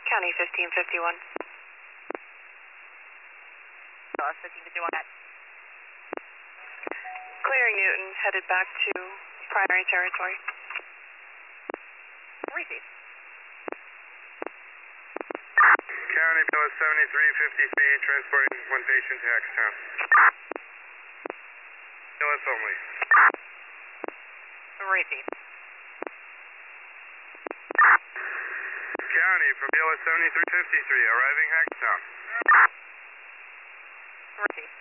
County 1551. Dallas 1551. Clearing Newton, headed back to primary territory. Receive. County Dallas 7353, transporting one patient to Hackstown. Dallas only. Receive. County from Dallas 7353, arriving Hackstown. Receive.